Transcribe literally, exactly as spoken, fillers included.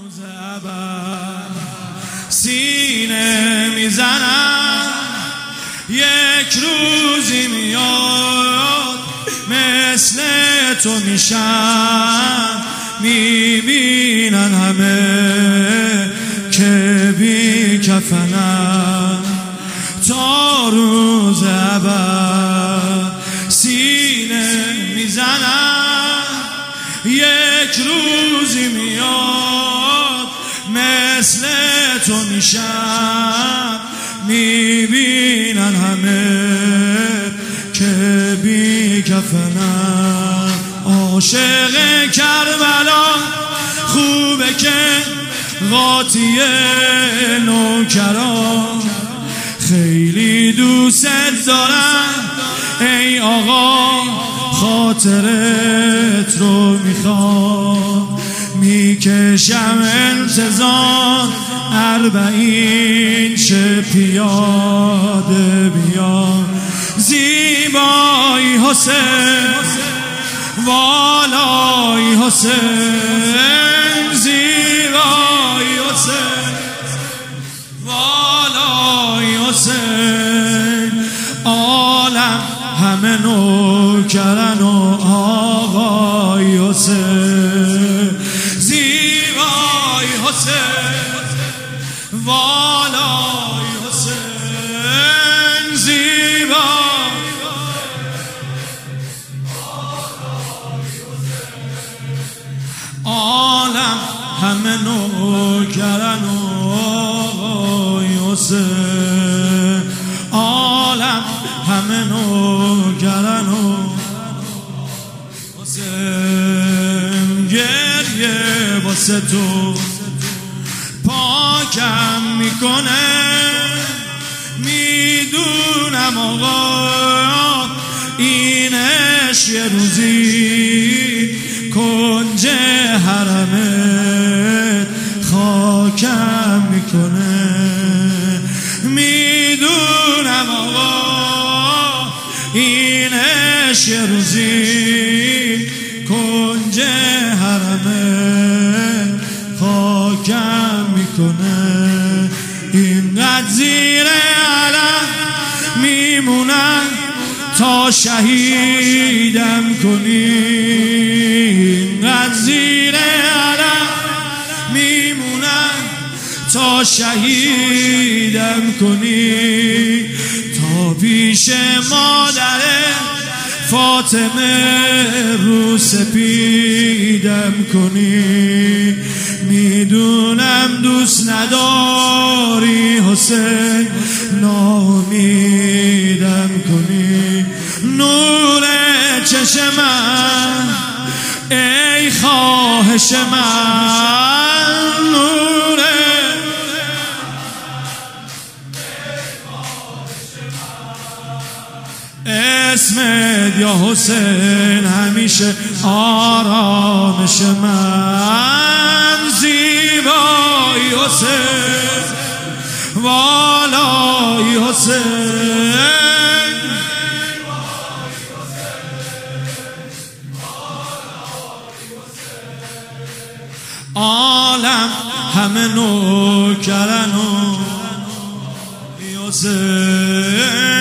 روز ابد سینه میزنم، یک روزی میاد مثل تو میشم، میبینن همه که بی کفنم. تا روز ابد سینه میزنم، یک روزی میاد مثل تو میشم، میبینن همه که بی کفنم. عاشق کربلا خوبه که قاطی نوکران، خیلی دوست دارم ای آقا، خاطرت رو میخوام. میکشم انتظار اربعین شه پیاده بیام. زیبایی حسین والای حسین، زیبایی حسین والای حسین. عالم همه نوکرن و آقای حسین، زیبای حسین والای حسین، زیبای عالم همه نوکرن و آقای حسین، عالم همه نوکرن و حسین. گریه واسه تو پاکم میکنه، میدونم آقا اینش یه روزی کنج حرمت خاکم میکنه. میدونم آقا اینش یه روزی کنج حرمت خاکم میکنه. اینقدر زیر علم میمونم تا شهیدم کنی، اینقدر زیر علم میمونم تا شهیدم کنی. تا پیش مادر فاطمه رو سپیدم کنی. میدونم دوست نداری حسین، ناامیدم کنی. نور چشم من ای خواهش من، نور اسمت یا حسین همیشه آرامش من. زیبایی حسین والای حسین، عالم همه نوکرن و حسین.